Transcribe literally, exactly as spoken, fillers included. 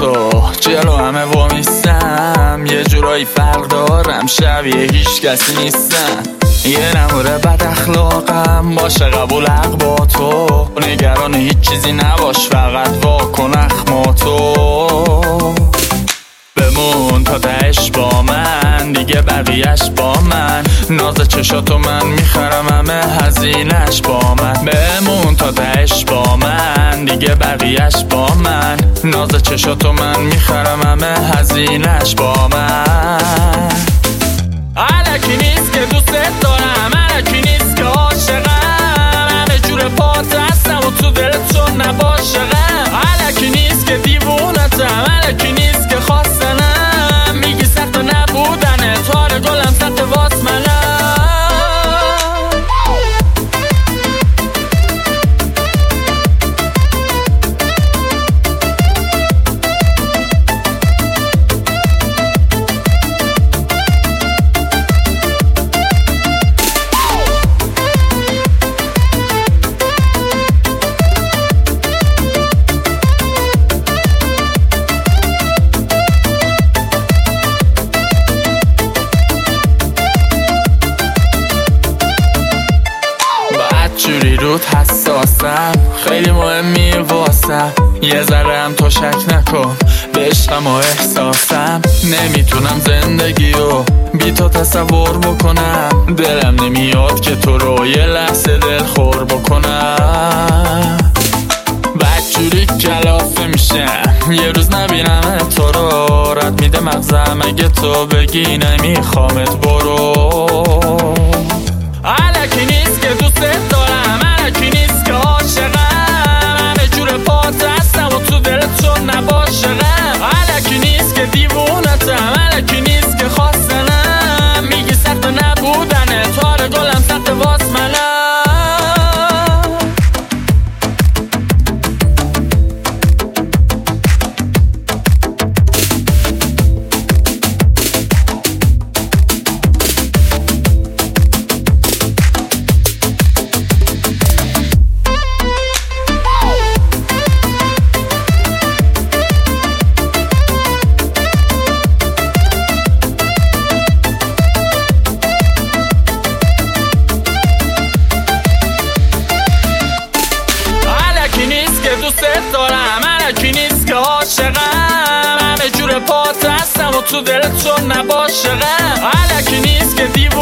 تو جلو همه وامیستم، یه جورایی فرق دارم شبیه هیچ کسی نیستم. یه نموره بد اخلاقم باشه قبول حق با تو، نگران هیچ چیزی نباش فقط واکن اخماتو. بمون تا تهش با من دیگه بقیهش با من، ناز چشاتو من میخرم همه هزینش با من. بمون تا تهش با من دیگه بقیهش با من، ناز چشاتو من میخرم همه هزینش با من. الکی نیست که دوست دارم، الکی نیست که عاشقم، همه جور پات هستم و تو دلت چون نباشقم. الکی نیست که دیوونتم، الکی نیست که خواستنم، میگی سخت نبودنه تار گلم سخت واس منم. جوری رود حساسم، خیلی مهمی واسم، یه ذره هم تو شک نکن به عشقم و احساسم. نمیتونم زندگیو بی تو تصور بکنم، دلم نمیاد که تو رو یه لحظه دل خور بکنم. بدجوری کلافه میشم یه روز نبینم تو رو، رد میده مغزم اگه تو بگی نمیخوامت برو. الکی نیست که دوست دارم، الکی نیست که عاشقم، همه جور پات هستم و تو دلت چون نباشقم. الکی نیست که دیوونتم، الکی نیست که خواستنم، میگی سخت نبودنه تار گلم سخت واس منم. دوست دارم، الکی نیست که عاشقم، همه جور پات هستم و تو دلت چون نباشقم. الکی نیست که دیو